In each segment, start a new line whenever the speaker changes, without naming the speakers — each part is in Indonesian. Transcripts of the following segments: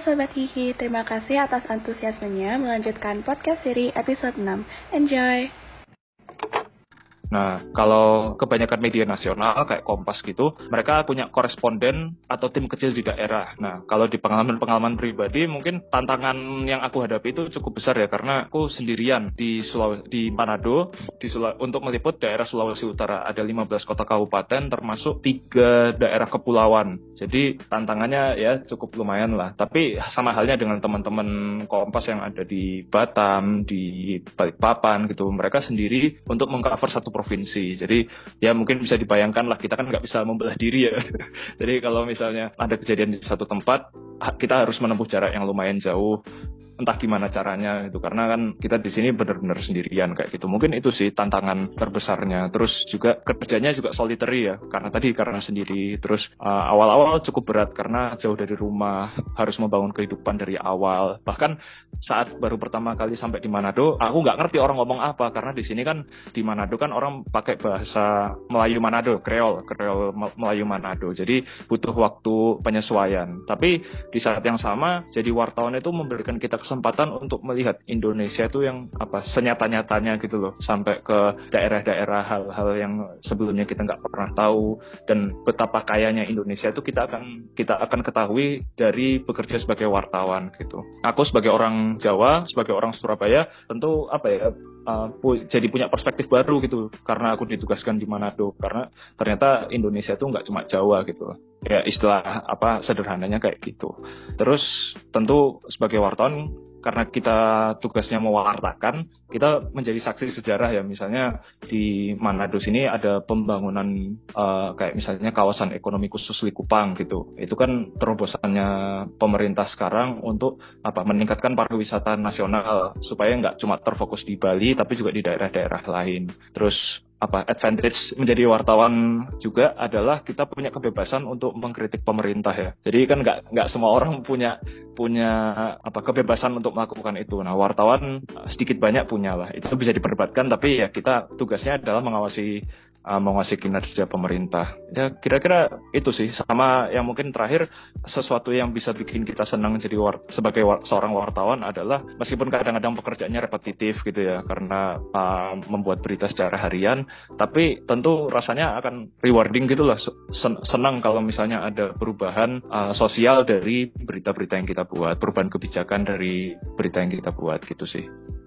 Sobat Hihi, terima kasih atas antusiasmenya melanjutkan podcast seri episode 6. Enjoy!
Nah, kalau kebanyakan media nasional kayak Kompas gitu, mereka punya koresponden atau tim kecil di daerah. Nah, kalau di pengalaman pribadi, mungkin tantangan yang aku hadapi itu cukup besar ya, karena aku sendirian di Manado, untuk meliput daerah Sulawesi Utara. Ada 15 kota kabupaten, termasuk 3 daerah kepulauan. Jadi tantangannya ya cukup lumayan lah. Tapi sama halnya dengan teman-teman Kompas yang ada di Batam, di Balikpapan gitu, mereka sendiri untuk mengcover satu provinsi. Jadi ya mungkin bisa dibayangkan lah, kita kan nggak bisa membelah diri ya. Jadi kalau misalnya ada kejadian di satu tempat, kita harus menempuh jarak yang lumayan jauh. Entah gimana caranya gitu, karena kan kita di sini benar-benar sendirian kayak gitu. Mungkin itu sih tantangan terbesarnya. Terus juga kerjanya juga solitary ya, karena sendiri. Terus awal-awal cukup berat karena jauh dari rumah, harus membangun kehidupan dari awal. Bahkan saat baru pertama kali sampai di Manado, aku nggak ngerti orang ngomong apa, karena di sini kan di Manado kan orang pakai bahasa Melayu Manado, Kreol Melayu Manado. Jadi butuh waktu penyesuaian. Tapi di saat yang sama, jadi wartawan itu memberikan kita kesempatan untuk melihat Indonesia itu yang senyata-nyatanya gitu loh, sampai ke daerah-daerah, hal-hal yang sebelumnya kita nggak pernah tahu, dan betapa kayanya Indonesia itu kita akan ketahui dari bekerja sebagai wartawan gitu. Aku sebagai orang Jawa, sebagai orang Surabaya, tentu jadi punya perspektif baru gitu, karena aku ditugaskan di Manado, karena ternyata Indonesia itu nggak cuma Jawa gitu ya, istilah sederhananya kayak gitu. Terus tentu sebagai wartawan, karena kita tugasnya mewartakan, kita menjadi saksi sejarah ya. Misalnya di Manado sini ada pembangunan kayak misalnya kawasan ekonomi khusus Likupang gitu. Itu kan terobosannya pemerintah sekarang untuk meningkatkan pariwisata nasional, supaya nggak cuma terfokus di Bali tapi juga di daerah-daerah lain. Terus advantage menjadi wartawan juga adalah kita punya kebebasan untuk mengkritik pemerintah ya. Jadi kan nggak semua orang punya kebebasan untuk melakukan itu. Nah, wartawan sedikit banyak punya lah. Itu bisa diperdebatkan, tapi ya kita tugasnya adalah mengawasi kinerja pemerintah. Ya kira-kira itu sih. Sama yang mungkin terakhir, sesuatu yang bisa bikin kita senang jadi sebagai seorang wartawan adalah, meskipun kadang-kadang pekerjaannya repetitif gitu ya, karena membuat berita secara harian, tapi tentu rasanya akan rewarding gitu lah. Senang kalau misalnya ada perubahan sosial dari berita-berita yang kita buat, perubahan kebijakan dari berita yang kita buat gitu sih.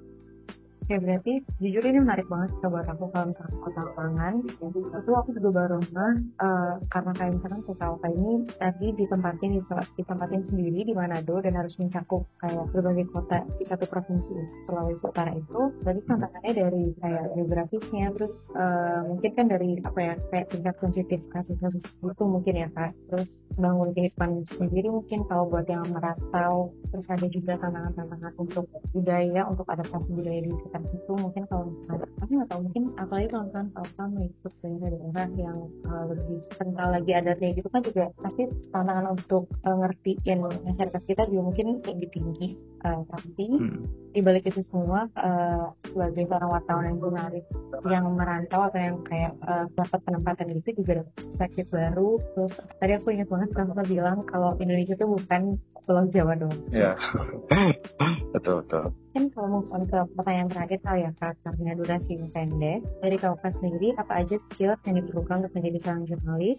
Ya berarti jujur ini menarik banget buat aku. Kalau misalkan kota lapangan itu aku juga baru karena kayak misalkan kota ini tadi ditempatin sendiri di Manado dan harus mencakup kayak berbagai kota di satu provinsi Sulawesi Utara itu. Berarti tantangannya dari kayak geografisnya, terus mungkin kan dari kayak tingkat sensitif kasus-kasus itu mungkin ya Kak. Terus bangun kehidupan sendiri mungkin kalau buat yang merantau. Terus ada juga tantangan-tantangan untuk budaya, untuk adaptasi budaya di sekitar itu. Mungkin kalau misalnya aku nggak tahu, mungkin apalagi kalau misalkan Alfa mengikut daerah yang lebih kental lagi adatnya gitu kan, juga pasti tantangan untuk ngertiin masyarakat kita juga mungkin lebih tinggi. Tapi di balik itu semua, sebagai seorang wartawan yang jurnalis yang merantau atau yang kayak dapat penempatan itu juga dapat perspektif baru. Terus tadi aku ingat banget Alfa bilang kalau Indonesia itu bukan Pulau Jawa doang.
Ya, betul.
Kan kalau mau ke pertanyaan terakhir kali ya Kak, karena durasi yang pendek, dari Kak sendiri apa aja skills yang diperlukan untuk menjadi seorang jurnalis?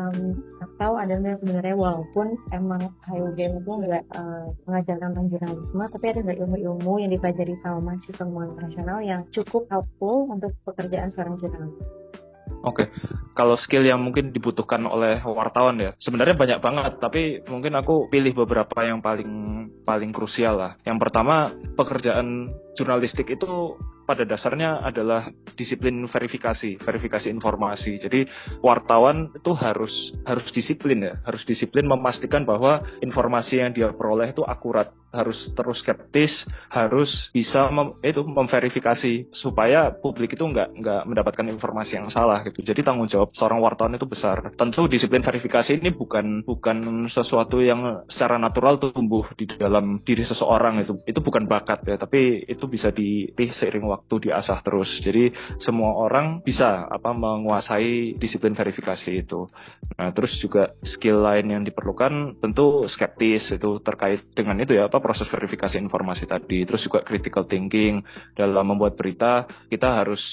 Atau ada nggak sebenarnya, walaupun emang HUGM itu nggak mengajarkan tentang jurnalisme, tapi ada nggak ilmu-ilmu yang dipelajari sama mahasiswa internasional yang cukup helpful untuk pekerjaan seorang jurnalis?
Oke, kalau skill yang mungkin dibutuhkan oleh wartawan ya, sebenarnya banyak banget, tapi mungkin aku pilih beberapa yang paling krusial lah. Yang pertama, pekerjaan jurnalistik itu pada dasarnya adalah disiplin verifikasi informasi. Jadi wartawan itu harus disiplin ya, harus disiplin memastikan bahwa informasi yang dia peroleh itu akurat. harus terus skeptis, harus bisa memverifikasi supaya publik itu nggak mendapatkan informasi yang salah gitu. Jadi tanggung jawab seorang wartawan itu besar. Tentu disiplin verifikasi ini bukan sesuatu yang secara natural tumbuh di dalam diri seseorang, itu bukan bakat ya, tapi itu bisa dilatih seiring waktu, diasah terus. Jadi semua orang bisa menguasai disiplin verifikasi itu. Nah, terus juga skill lain yang diperlukan tentu skeptis, itu terkait dengan itu ya, proses verifikasi informasi tadi. Terus juga critical thinking dalam membuat berita, kita harus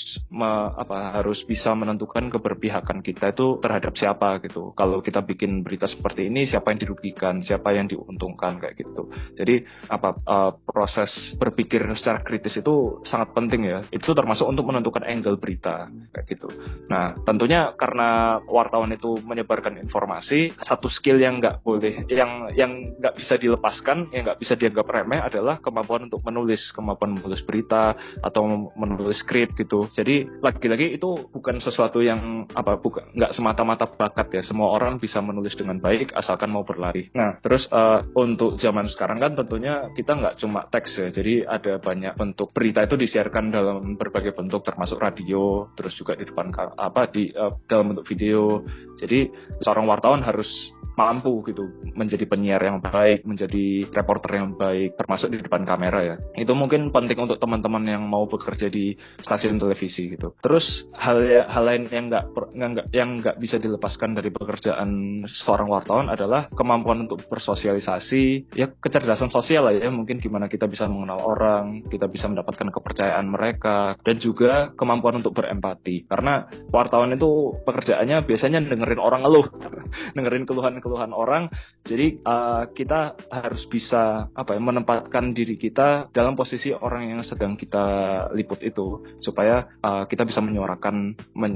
bisa menentukan keberpihakan kita itu terhadap siapa gitu. Kalau kita bikin berita seperti ini, siapa yang dirugikan, siapa yang diuntungkan kayak gitu. Jadi proses berpikir secara kritis itu sangat penting ya. Itu termasuk untuk menentukan angle berita kayak gitu. Nah, tentunya karena wartawan itu menyebarkan informasi, satu skill yang nggak boleh, yang nggak bisa dilepaskan, yang nggak bisa dianggap remeh adalah kemampuan untuk menulis berita atau menulis skrip gitu. Jadi lagi-lagi itu bukan sesuatu yang nggak semata-mata bakat ya. Semua orang bisa menulis dengan baik asalkan mau berlatih. Nah, terus untuk zaman sekarang kan tentunya kita nggak cuma teks ya. Jadi ada banyak bentuk berita itu disiarkan dalam berbagai bentuk, termasuk radio, terus juga di depan dalam bentuk video. Jadi seorang wartawan harus mampu gitu menjadi penyiar yang baik, menjadi reporter yang baik, termasuk di depan kamera ya. Itu mungkin penting untuk teman-teman yang mau bekerja di stasiun televisi gitu. Terus hal lain yang nggak bisa dilepaskan dari pekerjaan seorang wartawan adalah kemampuan untuk bersosialisasi, ya kecerdasan sosial lah ya, mungkin gimana kita bisa mengenal orang, kita bisa mendapatkan kepercayaan mereka, dan juga kemampuan untuk berempati. Karena wartawan itu pekerjaannya biasanya dengerin orang ngeluh, dengerin keluhan orang. Jadi kita harus bisa menempatkan diri kita dalam posisi orang yang sedang kita liput itu, supaya kita bisa menyuarakan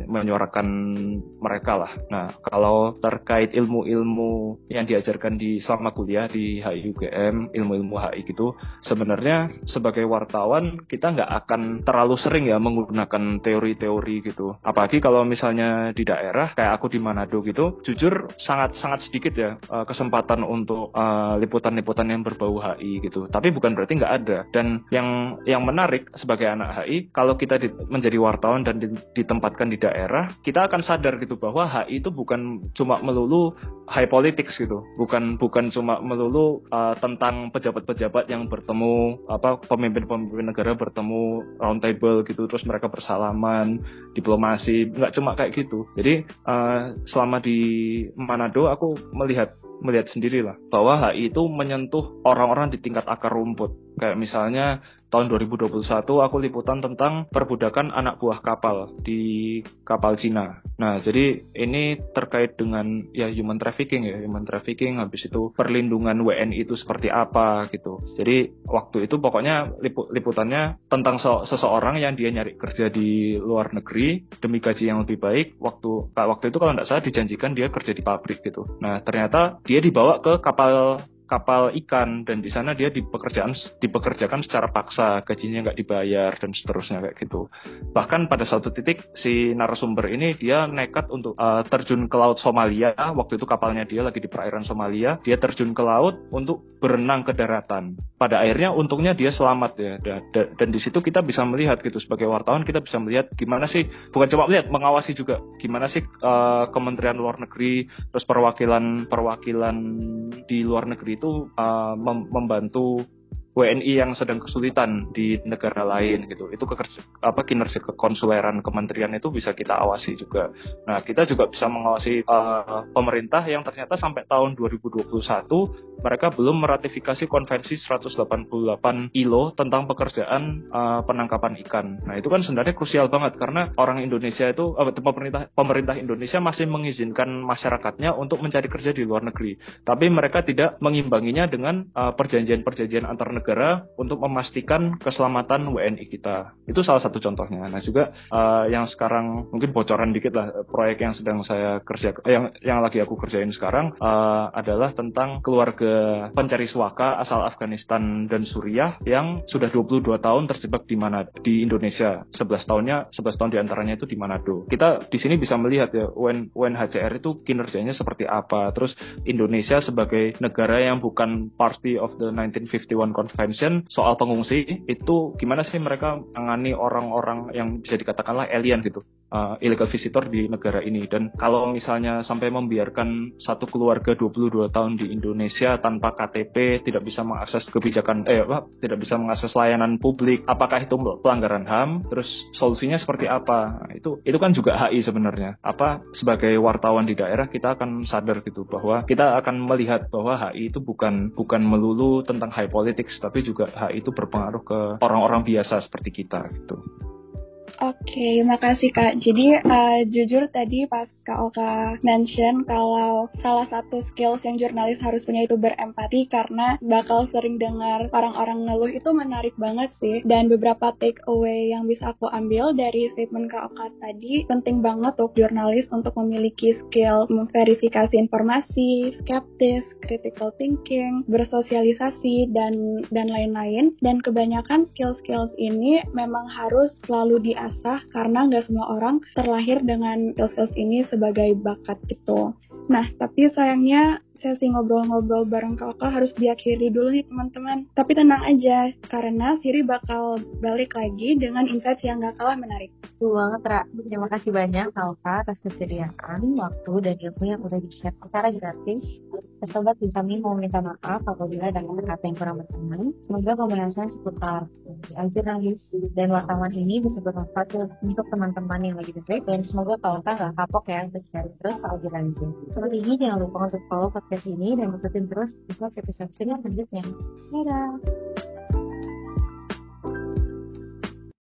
mereka lah. Nah, kalau terkait ilmu-ilmu yang diajarkan selama kuliah di HI UGM, ilmu-ilmu HI gitu, sebenarnya sebagai wartawan kita nggak akan terlalu sering ya menggunakan teori-teori gitu. Apalagi kalau misalnya di daerah kayak aku di Manado gitu, jujur sangat sedikit ya kesempatan untuk liputan-liputan yang berbau HI gitu. Tapi bukan berarti nggak ada. Dan yang menarik sebagai anak HI, kalau kita menjadi wartawan dan ditempatkan di daerah, kita akan sadar gitu bahwa HI itu bukan cuma melulu high politics gitu. Bukan cuma melulu tentang pejabat-pejabat yang bertemu, pemimpin-pemimpin negara bertemu round table gitu, terus mereka bersalaman, diplomasi, nggak cuma kayak gitu. Jadi selama di Manado aku melihat sendiri lah bahwa HI itu menyentuh orang-orang di tingkat akar rumput. Kayak misalnya tahun 2021 aku liputan tentang perbudakan anak buah kapal di kapal Cina. Nah, jadi ini terkait dengan ya human trafficking, habis itu perlindungan WNI itu seperti apa gitu. Jadi waktu itu pokoknya liputannya tentang seseorang yang dia nyari kerja di luar negeri demi gaji yang lebih baik. Waktu itu kalau nggak salah dijanjikan dia kerja di pabrik gitu. Nah, ternyata dia dibawa ke kapal ikan, dan di sana dia dipekerjakan secara paksa, gajinya nggak dibayar dan seterusnya kayak gitu. Bahkan pada suatu titik si narasumber ini dia nekat untuk terjun ke laut Somalia. Waktu itu kapalnya dia lagi di perairan Somalia, dia terjun ke laut untuk berenang ke daratan. Pada akhirnya untungnya dia selamat ya. Dan di situ kita bisa melihat gitu, sebagai wartawan kita bisa melihat gimana sih, bukan cuma melihat, mengawasi juga gimana sih Kementerian Luar Negeri, terus perwakilan di luar negeri itu membantu WNI yang sedang kesulitan di negara lain gitu. Itu kinerja kekonsuleran kementerian itu bisa kita awasi juga. Nah, kita juga bisa mengawasi pemerintah yang ternyata sampai tahun 2021 mereka belum meratifikasi konvensi 188 ILO tentang pekerjaan penangkapan ikan. Nah, itu kan sebenarnya krusial banget karena orang Indonesia itu pemerintah Indonesia masih mengizinkan masyarakatnya untuk mencari kerja di luar negeri. Tapi mereka tidak mengimbanginya dengan perjanjian antar negara negara untuk memastikan keselamatan WNI kita. Itu salah satu contohnya. Nah juga yang sekarang mungkin bocoran dikit lah, proyek yang sedang saya yang lagi aku kerjain sekarang adalah tentang keluarga pencari suaka asal Afghanistan dan Suriah yang sudah 22 tahun terjebak di Indonesia. 11 tahun diantaranya itu di Manado. Kita di sini bisa melihat ya UNHCR itu kinerjanya seperti apa. Terus Indonesia sebagai negara yang bukan party of the 1951 Convention soal pengungsi, itu gimana sih mereka menangani orang-orang yang bisa dikatakanlah alien gitu, illegal visitor di negara ini. Dan kalau misalnya sampai membiarkan satu keluarga 22 tahun di Indonesia tanpa KTP, tidak bisa mengakses tidak bisa mengakses layanan publik, apakah itu pelanggaran HAM? Terus solusinya seperti apa? Itu kan juga HI sebenarnya. Sebagai wartawan di daerah kita akan sadar gitu bahwa kita akan melihat bahwa HI itu bukan melulu tentang high politics, tapi juga HI itu berpengaruh ke orang-orang biasa seperti kita gitu.
Oke, makasih Kak. Jadi jujur tadi pas Kak Oka mention kalau salah satu skills yang jurnalis harus punya itu berempati, karena bakal sering dengar orang-orang ngeluh, itu menarik banget sih. Dan beberapa take away yang bisa aku ambil dari statement Kak Oka tadi, penting banget untuk jurnalis untuk memiliki skill memverifikasi informasi, skeptis, critical thinking, bersosialisasi, dan lain-lain. Dan kebanyakan skill-skills ini memang harus selalu diasah, karena nggak semua orang terlahir dengan skills ini sebagai bakat gitu. Nah, tapi sayangnya sesi ngobrol-ngobrol bareng Kak Oka harus diakhiri dulu nih teman-teman. Tapi tenang aja, karena Siri bakal balik lagi dengan insights yang nggak kalah menarik.
Betul banget, Ra. Terima kasih banyak Kak Oka atas kesediaan waktu dan ilmu yang udah di-share secara gratis. Sobat, kami mau minta maaf apabila ada kata yang kurang berkenan. Semoga pembahasan seputar jurnalis dan wartawan ini bisa bermanfaat untuk teman-teman yang lagi dengerin, dan semoga Kak Oka nggak kapok ya untuk share terus soal jurnalisme. Seperti ini, jangan lupa untuk follow podcast ini dan ikutin terus episode selanjutnya. Dadah!